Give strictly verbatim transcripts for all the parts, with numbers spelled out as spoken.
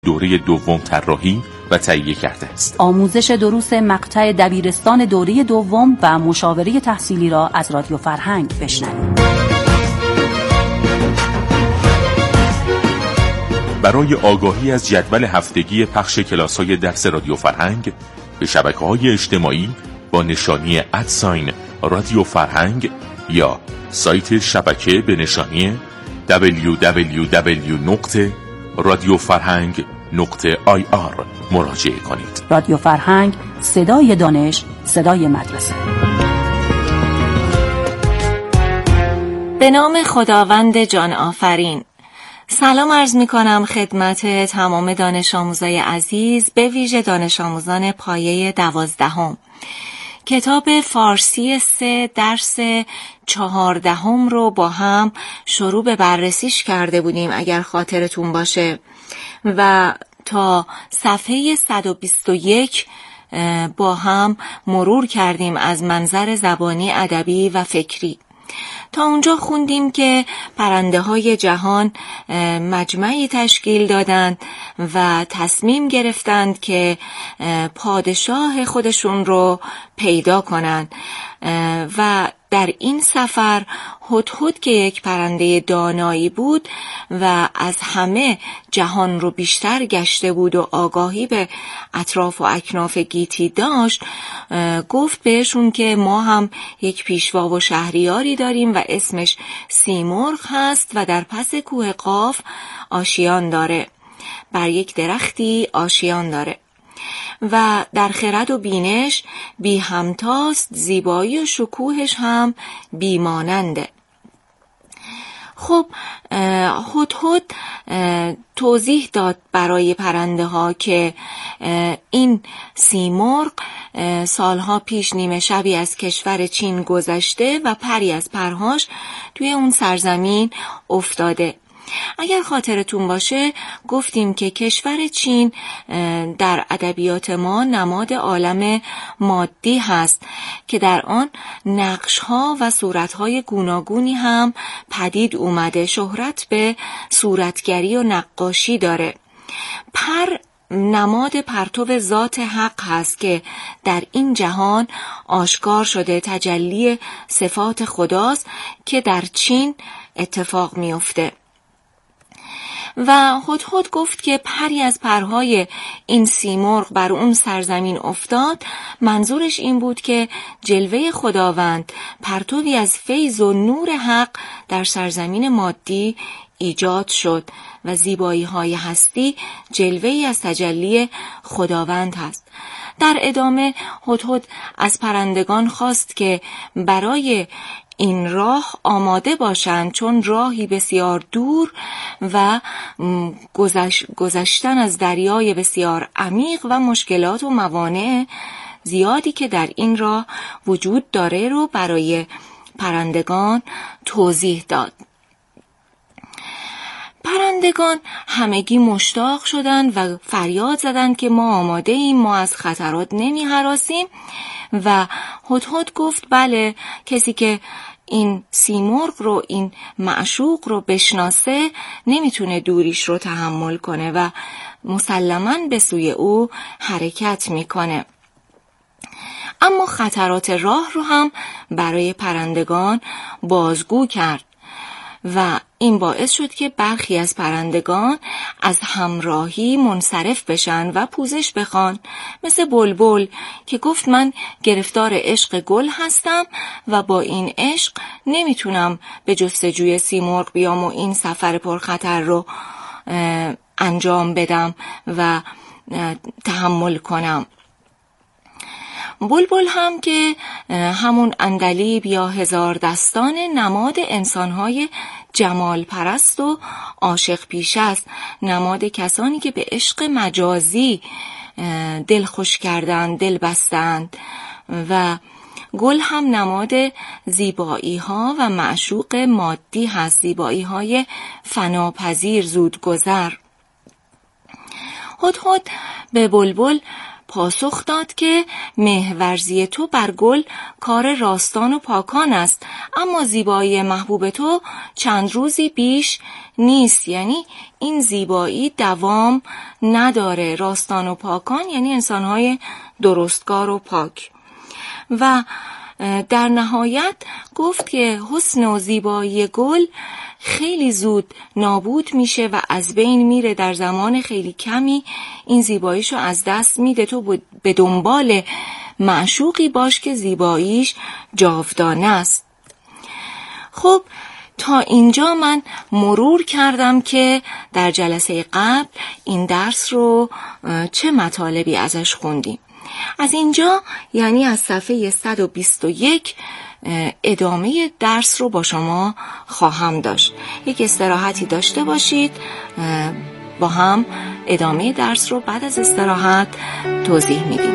دوره دوم طراحی و تهیه کرده است. آموزش دروس مقطع دبیرستان دوره دوم و مشاوره تحصیلی را از رادیو فرهنگ بشنوید. برای آگاهی از جدول هفتگی پخش کلاس‌های درس رادیو فرهنگ به شبکه‌های اجتماعی با نشانی ادساین رادیو فرهنگ یا سایت شبکه به نشانی دبلیو دبلیو دبلیو نقطه رادیو فرهنگ نقطه آی آر مراجعه کنید. رادیو فرهنگ، صدای دانش، صدای مدرسه. به نام خداوند جان آفرین. سلام عرض می کنم خدمت تمام دانش آموزای عزیز، به ویژه دانش آموزان پایه دوازدهم. کتاب فارسی سه درس چهاردهم رو با هم شروع به بررسیش کرده بودیم اگر خاطرتون باشه و تا صفحه صد و بیست و یک با هم مرور کردیم از منظر زبانی، ادبی و فکری. تا اونجا خوندیم که پرنده های جهان مجمعی تشکیل دادند و تصمیم گرفتند که پادشاه خودشون رو پیدا کنند و در این سفر هدهد که یک پرنده دانایی بود و از همه جهان رو بیشتر گشته بود و آگاهی به اطراف و اکناف گیتی داشت، گفت بهشون که ما هم یک پیشوا و شهریاری داریم و اسمش سیمرغ هست و در پس کوه قاف آشیان داره، بر یک درختی آشیان داره و در خرد و بینش بی همتاست، زیبایی و شکوهش هم بی ماننده. خب هدهد توضیح داد برای پرنده ها که این سیمرغ سالها پیش نیمه شبی از کشور چین گذشته و پری از پرهاش توی اون سرزمین افتاده. اگر خاطرتون باشه گفتیم که کشور چین در ادبیات ما نماد عالم مادی هست که در آن نقش‌ها و صورت‌های گوناگونی هم پدید اومده، شهرت به صورتگری و نقاشی داره. پر نماد پرتو ذات حق هست که در این جهان آشکار شده، تجلی صفات خداست که در چین اتفاق میفته. و هدهد گفت که پری از پرهای این سیمرغ بر اون سرزمین افتاد، منظورش این بود که جلوه خداوند، پرتوی از فیض و نور حق در سرزمین مادی ایجاد شد و زیبایی های هستی جلوه‌ای از تجلی خداوند هست. در ادامه هدهد از پرندگان خواست که برای این راه آماده باشند، چون راهی بسیار دور و گذشت گذشتن از دریای بسیار عمیق و مشکلات و موانع زیادی که در این راه وجود داره رو برای پرندگان توضیح داد. پرندگان همگی مشتاق شدند و فریاد زدند که ما آماده ایم، ما از خطرات نمی هراسیم. و هدهد گفت بله، کسی که این سیمرغ رو، این معشوق رو بشناسه نمیتونه دوریش رو تحمل کنه و مسلماً به سوی او حرکت میکنه. اما خطرات راه رو هم برای پرندگان بازگو کرد و این باعث شد که برخی از پرندگان از همراهی منصرف بشن و پوزش بخوان، مثل بلبل که گفت من گرفتار عشق گل هستم و با این عشق نمیتونم به جستجوی سیمرغ بیام و این سفر پرخطر رو انجام بدم و تحمل کنم. بلبل هم که همون عندلیب یا هزار دستان، نماد انسانهای جمال پرست و عاشق پیش است، نماد کسانی که به عشق مجازی دل خوش کردند، دل بستند. و گل هم نماد زیبایی ها و معشوق مادی هست، زیبایی های فناپذیر، زودگذر. هدهد به بلبل پاسخ داد که مهورزی تو بر گل کار راستان و پاکان است، اما زیبایی محبوب تو چند روزی بیش نیست. یعنی این زیبایی دوام نداره. راستان و پاکان یعنی انسانهای درستگار و پاک. و در نهایت گفت که حسن و زیبایی گل خیلی زود نابود میشه و از بین میره، در زمان خیلی کمی این زیباییشو از دست میده. تو به دنبال معشوقی باش که زیباییش جاودانه است. خب تا اینجا من مرور کردم که در جلسه قبل این درس رو چه مطالبی ازش خوندیم. از اینجا یعنی از صفحه صد و بیست و یک ادامه درس رو با شما خواهم داشت. یک استراحتی داشته باشید، با هم ادامه درس رو بعد از استراحت توضیح میدیم.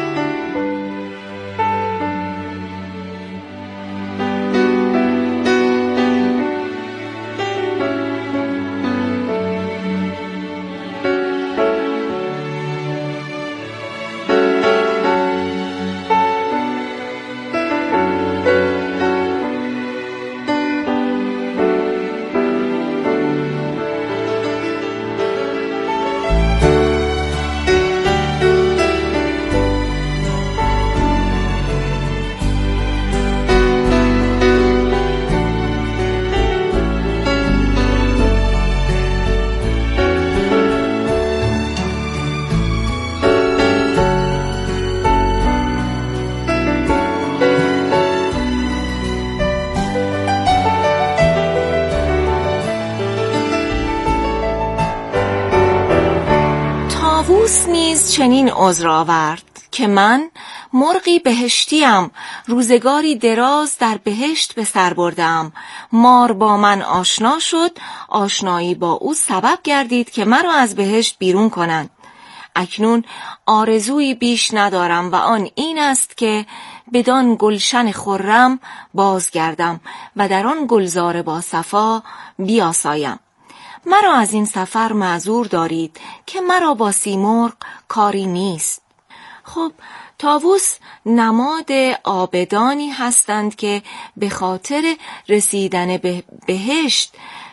طاووس نیز چنین عذر آورد که من مرغی بهشتیم، روزگاری دراز در بهشت به سر بردم. مار با من آشنا شد، آشنایی با او سبب گردید که مرا از بهشت بیرون کنند. اکنون آرزویی بیش ندارم و آن این است که بدان گلشن خرم بازگردم و در آن گلزار با صفا بیاسایم. مرا از این سفر معذور دارید که مرا با سیمرغ کاری نیست. خب طاووس نماد عابدانی هستند که به خاطر رسیدن به بهشت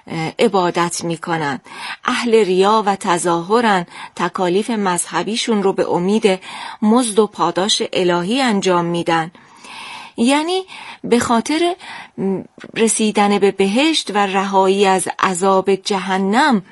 عبادت می کنند. اهل ریا و تظاهرن، تکالیف مذهبیشون رو به امید مزد و پاداش الهی انجام میدن. یعنی به خاطر رسیدن به بهشت و رهایی از عذاب جهنم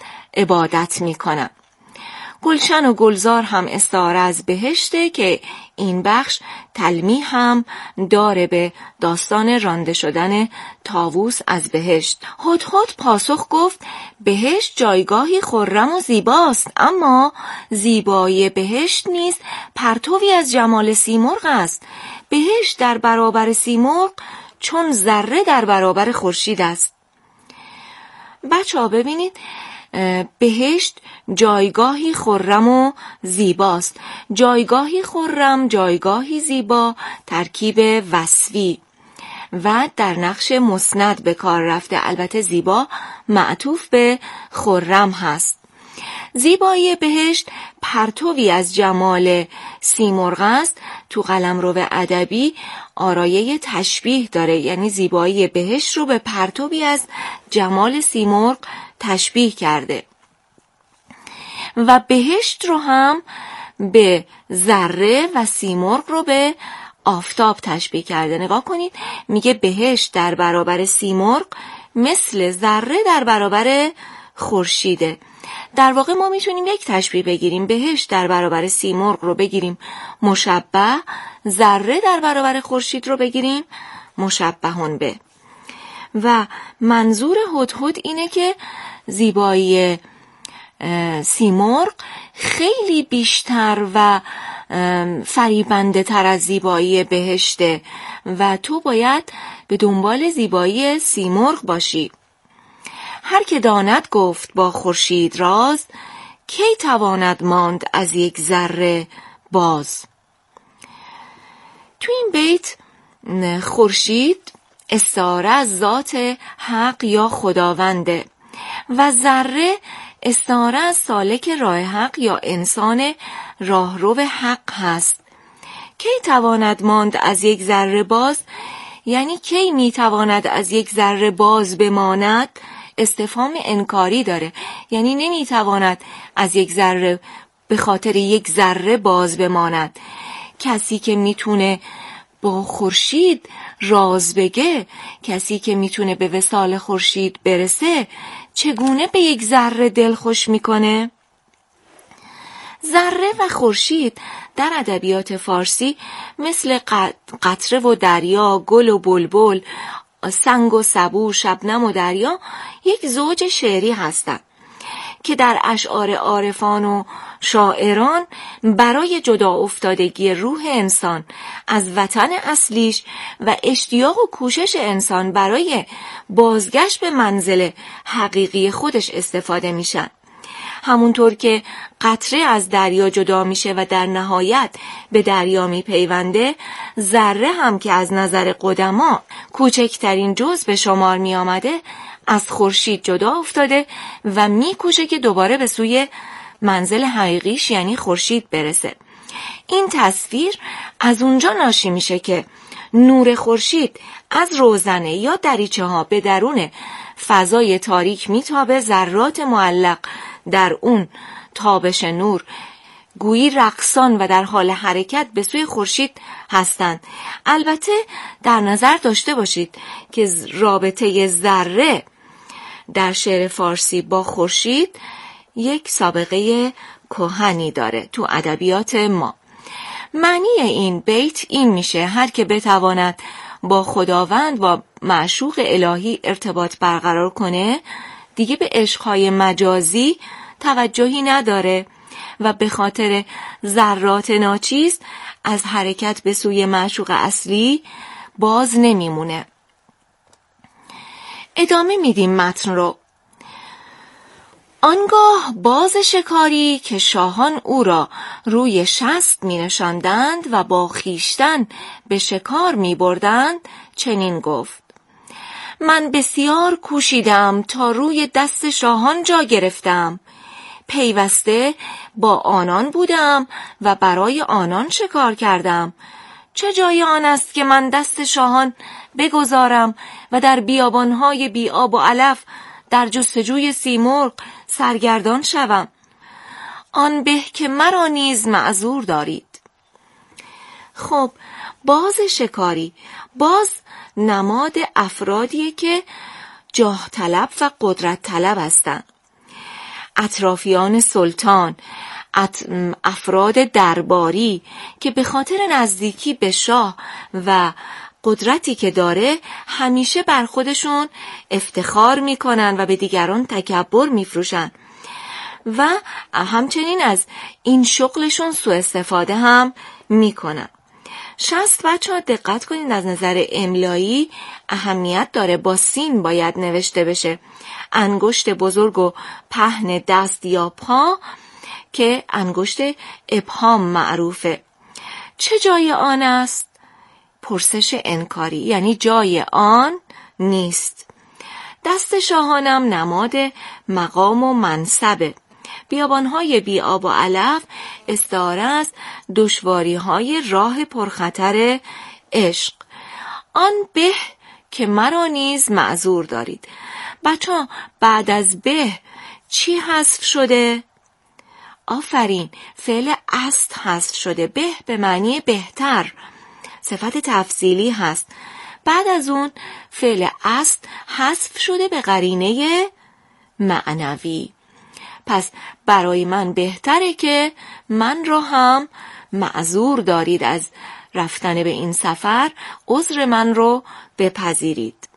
عبادت میکنن. گلشن و گلزار هم استعاره از بهشته که این بخش تلمیح هم داره به داستان رانده شدن طاووس از بهشت. هدهد پاسخ گفت بهشت جایگاهی خرم و زیباست، اما زیبایی بهشت نیز پرتوی از جمال سیمرغ است. بهشت در برابر سیمرغ چون ذره در برابر خورشید است. بچه ها ببینید، بهشت جایگاهی خرم و زیباست. جایگاهی خرم، جایگاهی زیبا، ترکیب وصفی و در نقش مسند به کار رفته. البته زیبا معطوف به خرم هست. زیبایی بهشت پرتوی از جمال سیمرغ است. تو قلمرو ادبی آرایه تشبیه داره، یعنی زیبایی بهشت رو به پرتوی از جمال سیمرغ تشبیه کرده و بهشت رو هم به ذره و سیمرغ رو به آفتاب تشبیه کرده. نگاه کنید، میگه بهشت در برابر سیمرغ مثل ذره در برابر خورشیده. در واقع ما میتونیم یک تشبیه بگیریم، بهشت در برابر سیمرغ رو بگیریم مشبه، ذره در برابر خورشید رو بگیریم مشبهون به. و منظور هدهد اینه که زیبایی سیمرغ خیلی بیشتر و فریبنده تر از زیبایی بهشته و تو باید به دنبال زیبایی سیمرغ باشی. هر که داند گفت با خورشید راز، کی تواند ماند از یک ذره باز. تو این بیت خورشید استعاره از ذات حق یا خداونده و ذره استعاره از سالک راه حق یا انسان راهرو حق هست. کی تواند ماند از یک ذره باز؟ یعنی کی میتواند از یک ذره باز بماند؟ استفهام انکاری داره، یعنی نمیتواند از یک ذره به خاطر یک ذره باز بماند. کسی که میتونه با خورشید راز بگه، کسی که میتونه به وصال خورشید برسه، چگونه به یک ذره دل خوش میکنه؟ ذره و خورشید در ادبیات فارسی مثل قطره و دریا، گل و بلبل، سنگ و سبو، شبنم و دریا یک زوج شعری هستند که در اشعار عارفان و شاعران برای جدا افتادگی روح انسان از وطن اصلیش و اشتیاق و کوشش انسان برای بازگشت به منزل حقیقی خودش استفاده میشن. همونطور که قطره از دریا جدا میشه و در نهایت به دریا میپیونده، ذره هم که از نظر قدما کوچکترین جزء به شمار می آمده از خورشید جدا افتاده و میکوشه که دوباره به سوی منزل حقیقیش یعنی خورشید برسه. این تصویر از اونجا ناشی میشه که نور خورشید از روزنه یا دریچه ها به درون فضای تاریک میتابه، ذرات معلق در اون تابش نور گویی رقصان و در حال حرکت به سوی خورشید هستند. البته در نظر داشته باشید که رابطه ذره در شعر فارسی با خورشید یک سابقه کهنی داره تو ادبیات ما. معنی این بیت این میشه هر که بتواند با خداوند و معشوق الهی ارتباط برقرار کنه دیگه به عشقهای مجازی توجهی نداره و به خاطر ذرات ناچیز از حرکت به سوی معشوق اصلی باز نمیمونه. ادامه میدیم متن رو. آنگاه باز شکاری که شاهان او را روی شست می نشاندند و با خیشتن به شکار می بردند چنین گفت: من بسیار کوشیدم تا روی دست شاهان جا گرفتم، پیوسته با آنان بودم و برای آنان شکار کردم. چه جای آن است که من دست شاهان بگذارم و در بیابانهای بی آب و علف در جستجوی سیمرغ سرگردان شوم؟ آن به که مرا نیز معذور دارید. خب باز شکاری، باز نماد افرادیه که جاه طلب و قدرت طلب هستند. اطرافیان سلطان، افراد درباری که به خاطر نزدیکی به شاه و قدرتی که داره همیشه بر خودشون افتخار میکنن و به دیگران تکبر میفروشن و همچنین از این شغلشون سوء استفاده هم میکنن. شست بچه ها دقت کنید از نظر املایی اهمیت داره، با سین باید نوشته بشه. انگشت بزرگ و پهن دست یا پا که انگشت ابهام معروفه. چه جای آن است؟ پرسش انکاری، یعنی جای آن نیست. دست شاهانم نماد مقام و منصبه. بیابانهای بی آب و علف استعاره از دشواریهای راه پرخطر عشق. آن به که مرا نیز معذور دارید. بچه ها بعد از به چی حذف شده؟ آفرین، فعل است حذف شده. به به معنی بهتر، صفت تفضیلی هست. بعد از اون فعل است حذف شده به قرینه معنوی. پس برای من بهتره که من را هم معذور دارید از رفتن به این سفر، عذر من رو بپذیرید.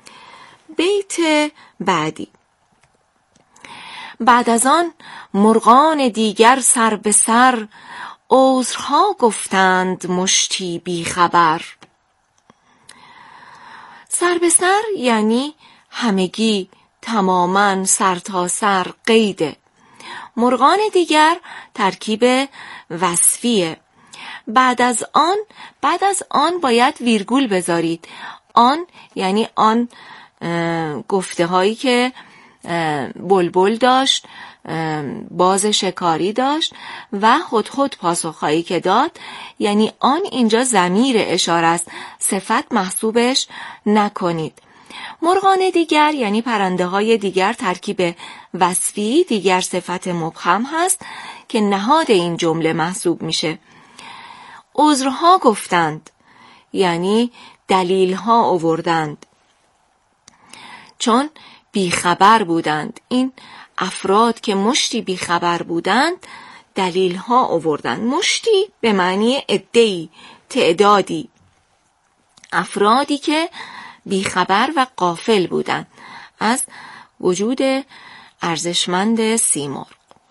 بیت بعدی: بعد از آن مرغان دیگر سر به سر، عذرها گفتند مشتی بی خبر. سر به سر یعنی همگی، تماما، سر تا سر، قیده. مرغان دیگر ترکیب وصفیه. بعد از آن، بعد از آن باید ویرگول بذارید. آن یعنی آن گفته هایی که بلبل داشت باز شکاری داشت و هدهد پاسخهایی که داد، یعنی آن اینجا ضمیر اشاره است، صفت محسوبش نکنید. مرغان دیگر یعنی پرنده های دیگر ترکیب وصفی، دیگر صفت مبهم هست که نهاد این جمله محسوب میشه. عذرها گفتند یعنی دلیلها آوردند، چون بیخبر بودند. این افراد که مشتی بیخبر بودند دلیلها آوردند. مشتی به معنی عده‌ای، تعدادی، افرادی که بیخبر و غافل بودند از وجود ارزشمند سیمرغ.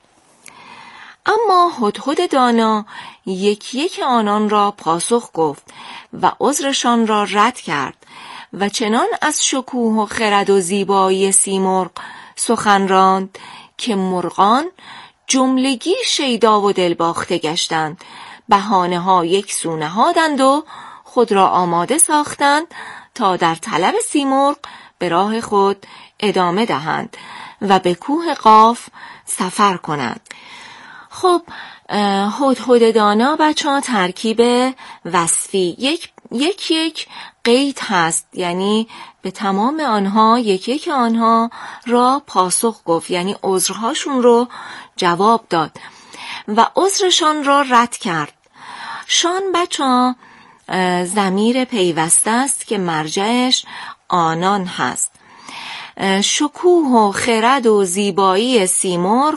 اما هدهد دانا یک یک آنان را پاسخ گفت و عذرشان را رد کرد و چنان از شکوه و خرد و زیبایی سیمرغ سخن راند که مرغان جملگی شیدا و دلباخته گشتند. بهانه ها یک سو نهادند و خود را آماده ساختند تا در طلب سیمرغ به راه خود ادامه دهند و به کوه قاف سفر کنند. خب هدهد دانا بچه ها ترکیب وصفی یک یک یک قید هست، یعنی به تمام آنها یک یک آنها را پاسخ گفت، یعنی عذرهاشون رو جواب داد و عذرشان را رد کرد. شان بچه ها ضمیر پیوسته است که مرجعش آنان هست. شکوه و خرد و زیبایی سیمرغ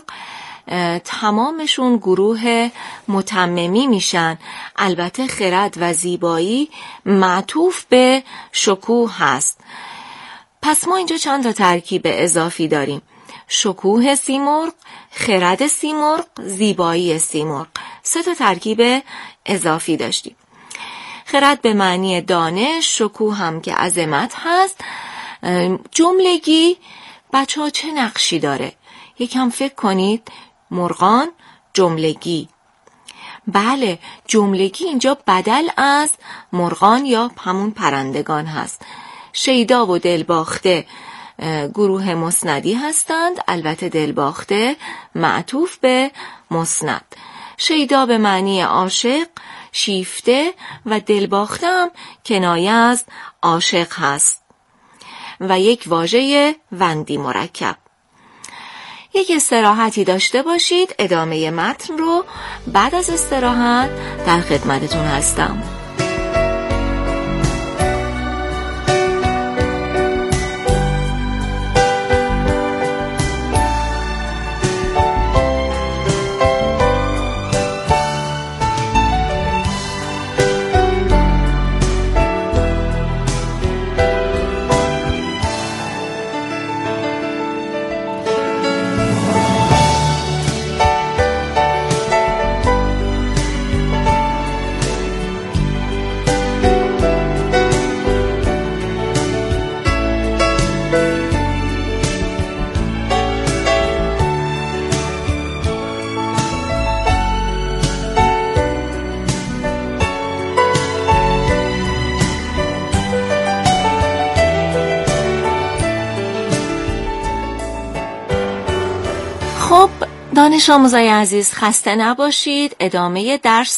تمامشون گروه متممی میشن. البته خرد و زیبایی معطوف به شکوه هست. پس ما اینجا چند تا ترکیب اضافی داریم: شکوه سیمرغ، خرد سیمرغ، زیبایی سیمرغ. سه تا ترکیب اضافی داشتیم. خرد به معنی دانش، شکوه هم که عظمت هست. جملگی بچه ها چه نقشی داره؟ یکم فکر کنید. مرغان جملگی، بله جملگی اینجا بدل از مرغان یا همون پرندگان هست. شیدا و دلباخته گروه مسندی هستند، البته دلباخته معطوف به مسند. شیدا به معنی عاشق، شیفته، و دلباخته هم کنایه از عاشق هست و یک واژه وندی مرکب. یک استراحتی داشته باشید، ادامه متن رو بعد از استراحت در خدمتتون هستم. خب دانش آموزای عزیز خسته نباشید. ادامه درس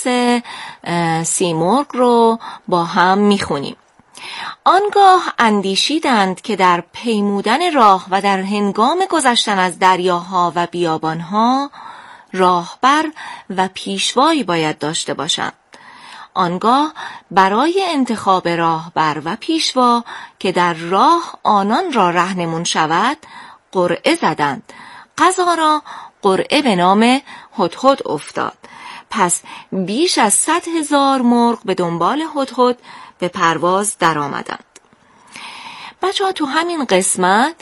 سیمرغ رو با هم میخونیم. آنگاه اندیشیدند که در پیمودن راه و در هنگام گذشتن از دریاها و بیابانها راهبر و پیشوایی باید داشته باشند. آنگاه برای انتخاب راهبر و پیشوا که در راه آنان را رهنمون شود قرعه زدند. قضا را قرعه به نام هدهد افتاد. پس بیش از صد هزار مرغ به دنبال هدهد به پرواز در آمدند. بچه ها تو همین قسمت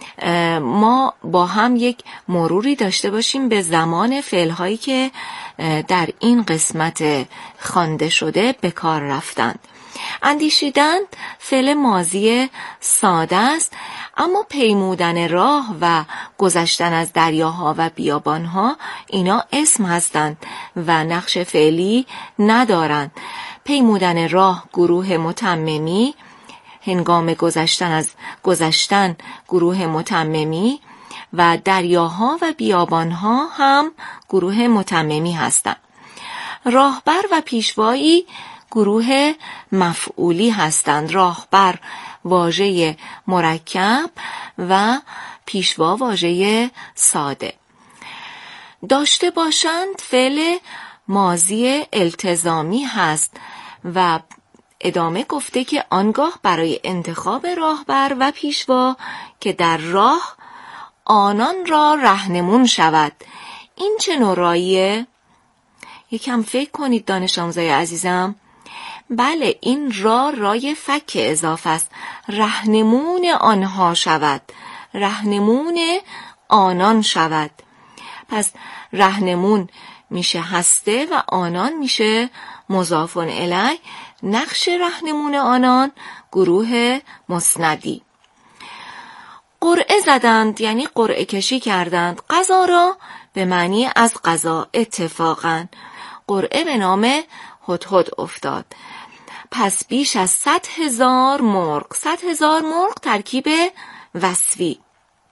ما با هم یک مروری داشته باشیم به زمان فعل‌هایی که در این قسمت خوانده شده به کار رفتند. اندیشیدند فعل ماضی ساده است، اما پیمودن راه و گذشتن از دریاها و بیابانها اینا اسم هستند و نقش فعلی ندارند. پیمودن راه گروه متممی، هنگام گذشتن از گذشتن گروه متممی و دریاها و بیابانها هم گروه متممی هستند. راهبر و پیشوایی گروه مفعولی هستند. راهبر واژه مرکب و پیشوا واژه ساده. داشته باشند فعل ماضی التزامی هست و ادامه گفته که آنگاه برای انتخاب راهبر و پیشوا که در راه آنان را رهنمون شود. این چه نوع راییه؟ یکم فکر کنید دانش آموزای عزیزم. بله، این را رای فک اضافه است. رهنمون آنها شود، رهنمون آنان شود. پس رهنمون میشه هسته و آنان میشه مضاف الیه. نقش رهنمون آنان گروه مسندی. قرعه زدند یعنی قرعه کشی کردند. قضا را به معنی از قضا اتفاقا. قرعه به نام هدهد افتاد. پس بیش از صد هزار مرغ. صد هزار مرغ ترکیب وصفی.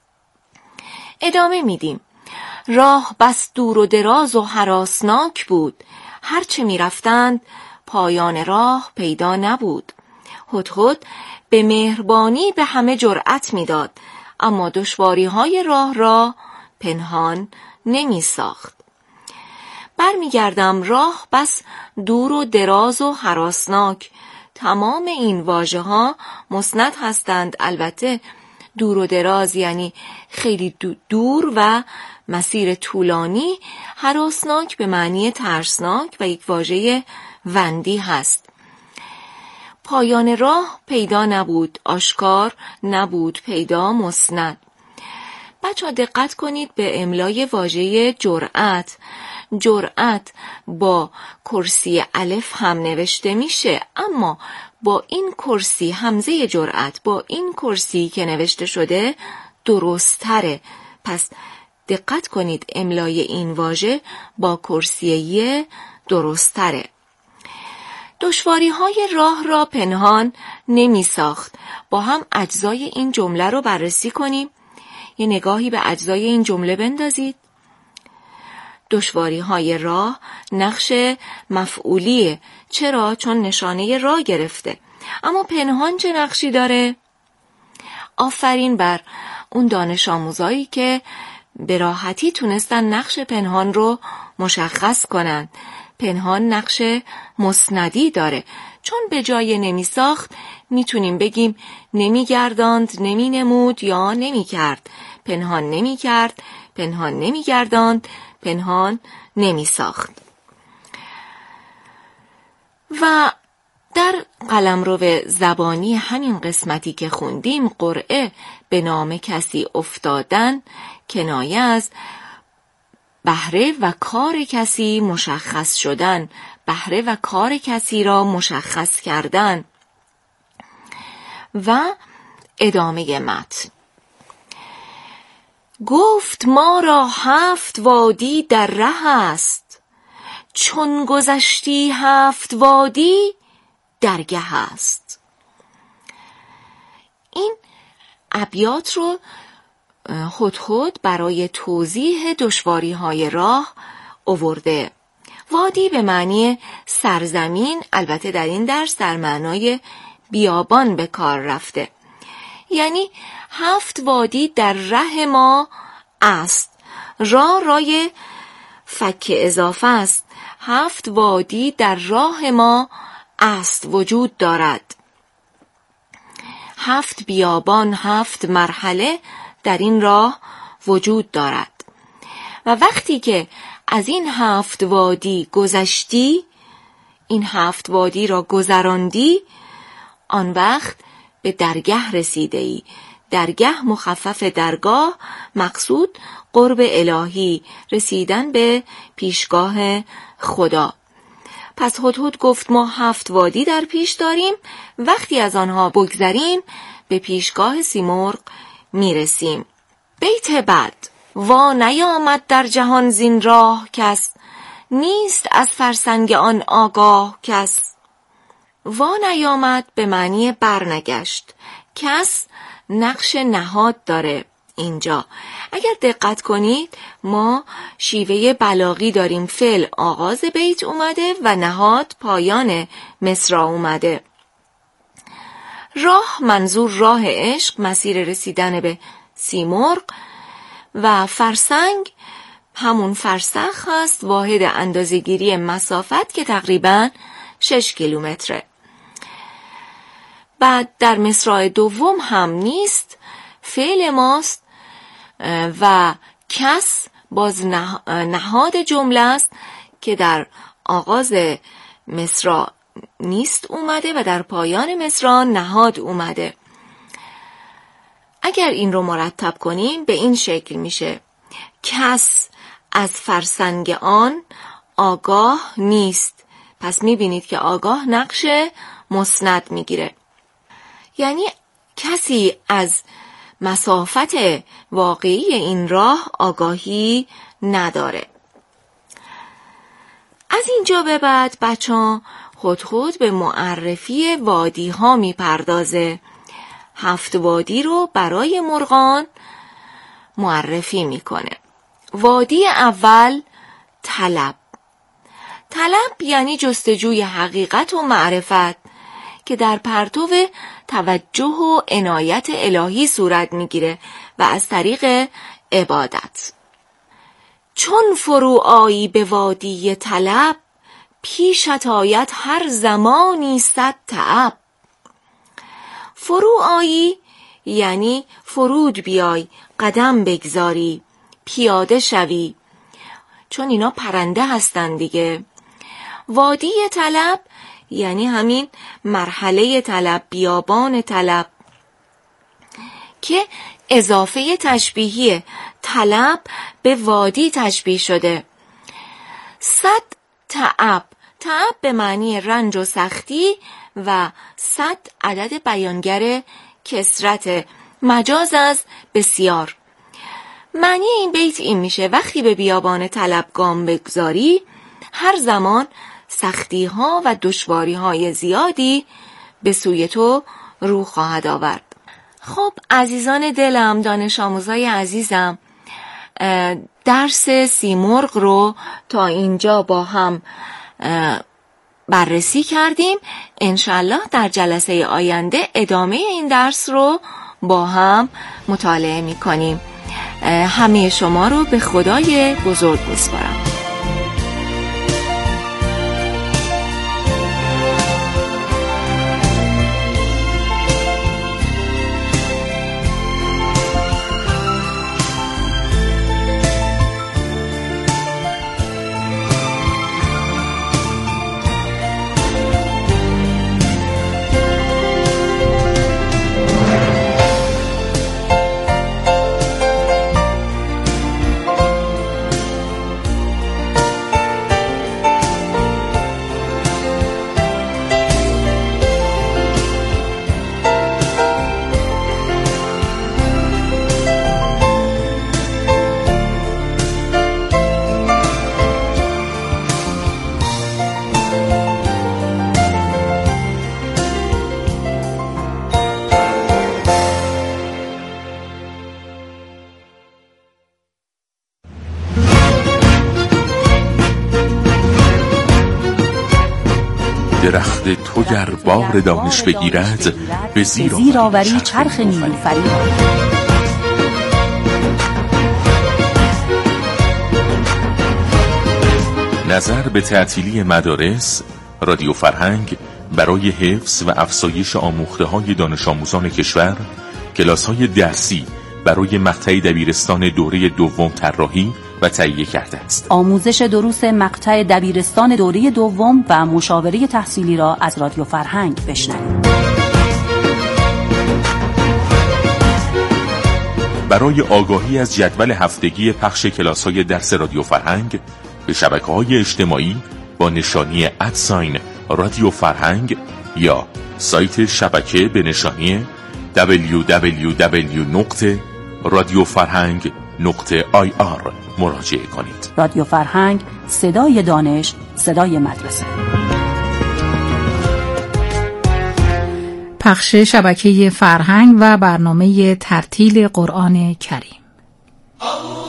ادامه میدیم. راه بس دور و دراز و هراسناک بود. هرچه می رفتند پایان راه پیدا نبود. هدهد به مهربانی به همه جرأت می داد، اما دشواری های راه را پنهان نمی ساخت. برمی گردم. راه بس دور و دراز و هراسناک. تمام این واژه ها مسند هستند. البته دور و دراز یعنی خیلی دور و مسیر طولانی. هراسناک به معنی ترسناک و یک واژه وندی هست. پایان راه پیدا نبود. آشکار نبود. پیدا مسند. بچه‌ها دقت کنید به املای واژه جرأت. جرأت با کرسی الف هم نوشته میشه، اما با این کرسی همزه جرأت با این کرسی که نوشته شده درست تره. پس دقت کنید املای این واژه با کرسیه درست تره. دشواری های راه را پنهان نمی ساخت. با هم اجزای این جمله رو بررسی کنیم. یه نگاهی به اجزای این جمله بندازید. دشواری های راه نقش مفعولیه. چرا؟ چون نشانه راه گرفته. اما پنهان چه نقشی داره؟ آفرین بر اون دانش آموزایی که به راحتی تونستن نقش پنهان رو مشخص کنن. پنهان نقش مسندی داره، چون به جای نمی ساخت میتونیم بگیم نمی گرداند، نمی نمود یا نمی کرد. پنهان نمی کرد، پنهان نمی گرداند، پنهان نمی ساخت. و در قلمرو زبانی همین قسمتی که خوندیم، قرعه به نام کسی افتادن کنایه از بهره و کار کسی مشخص شدن، بهره و کار کسی را مشخص کردن. و ادامه متن. گفت ما را هفت وادی در ره است، چون گذشتی هفت وادی درگه است. این ابیات رو هدهد برای توضیح دشواری های راه آورده. وادی به معنی سرزمین، البته در این درس در معنای بیابان به کار رفته. یعنی هفت وادی در ره ما است. راه رای فک اضافه است. هفت وادی در راه ما است، وجود دارد. هفت بیابان، هفت مرحله در این راه وجود دارد. و وقتی که از این هفت وادی گذشتی، این هفت وادی را گذراندی، آن وقت به درگه رسیده ای. درگه مخفف درگاه، مقصود قرب الهی، رسیدن به پیشگاه خدا. پس هدهد گفت ما هفت وادی در پیش داریم، وقتی از آنها بگذریم به پیشگاه سیمرغ میرسیم. بیت بعد. وا نیامد در جهان زین راه کس، نیست از فرسنگ آن آگاه کس. وا نیامد به معنی برنگشت. کس نقش نهاد داره اینجا. اگر دقت کنید ما شیوه بلاغی داریم، فعل آغاز بیت اومده و نهاد پایان مصرع اومده. راه منظور راه عشق، مسیر رسیدن به سیمرغ، و فرسنگ همون فرسخ هست، واحد اندازه‌گیری مسافت که تقریباً شش کیلومتره. بعد در مصرع دوم هم نیست، فعل ماست و کس باز نهاد جمله است که در آغاز مصرع نیست اومده و در پایان مصرع نهاد اومده. اگر این رو مرتب کنیم به این شکل میشه: کس از فرسنگ آن آگاه نیست. پس میبینید که آگاه نقش مسند میگیره، یعنی کسی از مسافت واقعی این راه آگاهی نداره. از اینجا به بعد بچه ها خود خود به معرفی وادی ها می پردازه. هفت وادی رو برای مرغان معرفی میکنه. وادی اول طلب. طلب یعنی جستجوی حقیقت و معرفت که در پرتو توجه و عنایت الهی صورت میگیره و از طریق عبادت. چون فرو آیی به وادی طلب، پیشت آید هر زمانی صد تعب. فرو آیی یعنی فرود بیای، قدم بگذاری، پیاده شوی، چون اینا پرنده هستن دیگه. وادی طلب یعنی همین مرحله طلب، بیابان طلب، که اضافه تشبیهی طلب به وادی تشبیه شده. صد تعب، تعب به معنی رنج و سختی و صد عدد بیانگر کثرت، مجاز از بسیار. معنی این بیت این میشه: وقتی به بیابان طلب گام بگذاری، هر زمان سختی ها و دشواری های زیادی به سوی تو رو خواهد آورد. خب عزیزان دلم، دانش آموزای عزیزم، درس سیمرغ رو تا اینجا با هم بررسی کردیم. انشالله در جلسه آینده ادامه این درس رو با هم مطالعه می کنیم. همه شما رو به خدای بزرگ میسپارم. درخت تو گر بار دانش بگیرد، به زیر آوری چرخ نیلوفری. نظر به تعطیلی مدارس، رادیو فرهنگ برای حفظ و افزایش آموخته‌های دانش آموزان کشور، کلاس‌های درسی برای مقطع دبیرستان دوره دوم طراحی و تهیه کرده است. آموزش دروس مقطع دبیرستان دوره دوم و مشاوره تحصیلی را از رادیو فرهنگ بشنوید. برای آگاهی از جدول هفتگی پخش کلاس‌های درس رادیو فرهنگ به شبکه‌های اجتماعی با نشانی ادساین رادیو فرهنگ یا سایت شبکه به نشانی دبلیو دبلیو دبلیو نقطه رادیو فرهنگ نقطه آی آر مراجعه کنید. رادیو فرهنگ، صدای دانش، صدای مدرسه. پخش شبکه فرهنگ و برنامه ترتیل قرآن کریم. الله